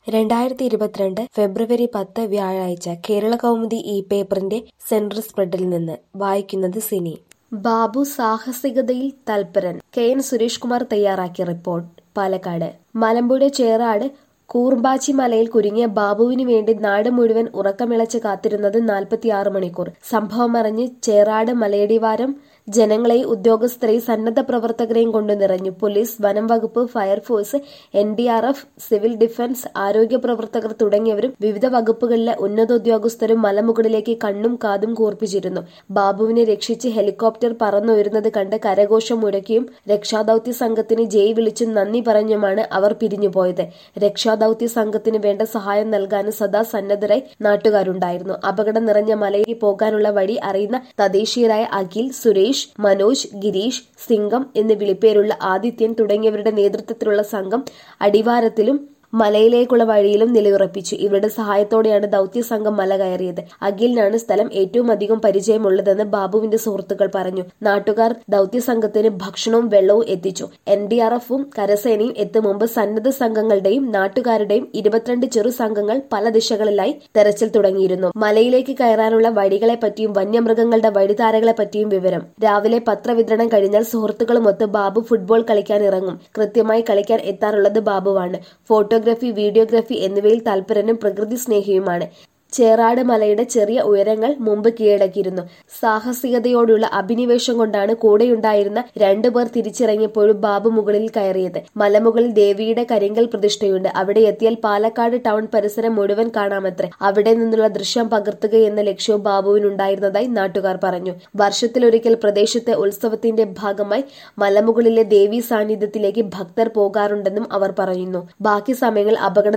2022 ഫെബ്രുവരി 10 വ്യാഴാഴ്ച കേരളകൗമുദി ഈ പേപ്പറിന്റെ സെന്റർ സ്പ്രെഡിൽ നിന്ന് വായിക്കുന്നത് സിനി. ബാബു സാഹസികതയിൽ തൽപരൻ. കെ.എൻ. സുരേഷ് കുമാർ തയ്യാറാക്കിയ റിപ്പോർട്ട്. പാലക്കാട്. മലമ്പുഴ ചേറാട് കൂർമ്പാച്ചി മലയിൽ കുരുങ്ങിയ ബാബുവിനു വേണ്ടി നാട് മുഴുവൻ ഉറക്കമിളച്ച് കാത്തിരുന്നത് 46 മണിക്കൂർ. സംഭവമറിഞ്ഞ് ചേറാട് മലയടിവാരം ജനങ്ങളെയും ഉദ്യോഗസ്ഥരെയും സന്നദ്ധ പ്രവർത്തകരെയും കൊണ്ട് നിറഞ്ഞു. പോലീസ്, വനം വകുപ്പ്, ഫയർഫോഴ്സ്, NDRF, സിവിൽ ഡിഫൻസ്, ആരോഗ്യ പ്രവർത്തകർ തുടങ്ങിയവരും വിവിധ വകുപ്പുകളിലെ ഉന്നതോദ്യോഗസ്ഥരും മലമുകളിലേക്ക് കണ്ണും കാതും കൂർപ്പിച്ചിരുന്നു. ബാബുവിനെ രക്ഷിച്ച് ഹെലികോപ്റ്റർ പറന്നുയരുന്നത് കണ്ട് കരഘോഷം മുഴക്കിയും രക്ഷാദൌത്യ സംഘത്തിന് ജയ് വിളിച്ചും നന്ദി പറഞ്ഞുമാണ് അവർ പിരിഞ്ഞുപോയത്. രക്ഷാദൌത്യ സംഘത്തിന് വേണ്ട സഹായം നൽകാനും സദാ സന്നദ്ധരായി നാട്ടുകാരുണ്ടായിരുന്നു. അപകടം നിറഞ്ഞ മലയിൽ പോകാനുള്ള വഴി അറിയുന്ന തദ്ദേശീയരായ അഖിൽ, സുരേഷ്, മനോജ്, ഗിരീഷ്, സിംഗം എന്ന് വിളിപ്പേരുള്ള ആദിത്യൻ തുടങ്ങിയവരുടെ നേതൃത്വത്തിലുള്ള സംഘം അടിവാരത്തിലും മലയിലേക്കുള്ള വഴിയിലും നിലയുറപ്പിച്ചു. ഇവരുടെ സഹായത്തോടെയാണ് ദൌത്യസംഘം മല കയറിയത്. അഖിലിനാണ് സ്ഥലം ഏറ്റവും അധികം പരിചയമുള്ളതെന്ന് ബാബുവിന്റെ സുഹൃത്തുക്കൾ പറഞ്ഞു. നാട്ടുകാർ ദൌത്യസംഘത്തിന് ഭക്ഷണവും വെള്ളവും എത്തിച്ചു. NDRFും കരസേനയും എത്തും മുമ്പ് സന്നദ്ധ സംഘങ്ങളുടെയും നാട്ടുകാരുടെയും 22 ചെറു സംഘങ്ങൾ പല ദിശകളിലായി തെരച്ചിൽ തുടങ്ങിയിരുന്നു. മലയിലേക്ക് കയറാനുള്ള വഴികളെപ്പറ്റിയും വന്യമൃഗങ്ങളുടെ വഴിതാരകളെപ്പറ്റിയും വിവരം. രാവിലെ പത്രവിതരണം കഴിഞ്ഞാൽ സുഹൃത്തുക്കളുമൊത്ത് ബാബു ഫുട്ബോൾ കളിക്കാൻ ഇറങ്ങും. കൃത്യമായി കളിക്കാൻ എത്താറുള്ളത് ബാബുവാണ്. ഫോട്ടോഗ്രാഫി, വീഡിയോഗ്രാഫി എന്നിവയിൽ തൽപരനും പ്രകൃതി സ്നേഹിയുമാണ്. ചേറാട് മലയുടെ ചെറിയ ഉയരങ്ങൾ മുമ്പ് കീഴടക്കിയിരുന്നു. സാഹസികതയോടുള്ള അഭിനിവേശം കൊണ്ടാണ് കൂടെയുണ്ടായിരുന്ന 2 പേർ തിരിച്ചിറങ്ങിയപ്പോഴും ബാബു മുകളിൽ കയറിയത്. മലമുകളിൽ ദേവിയുടെ കരിങ്കൽ പ്രതിഷ്ഠയുണ്ട്. അവിടെ എത്തിയാൽ പാലക്കാട് ടൗൺ പരിസരം മുഴുവൻ കാണാമത്രേ. അവിടെ നിന്നുള്ള ദൃശ്യം പകർത്തുകയെന്ന ലക്ഷ്യവും ബാബുവിനുണ്ടായിരുന്നതായി നാട്ടുകാർ പറഞ്ഞു. വർഷത്തിലൊരിക്കൽ പ്രദേശത്തെ ഉത്സവത്തിന്റെ ഭാഗമായി മലമുകളിലെ ദേവീ സാന്നിധ്യത്തിലേക്ക് ഭക്തർ പോകാറുണ്ടെന്നും അവർ പറയുന്നു. ബാക്കി സമയങ്ങൾ അപകട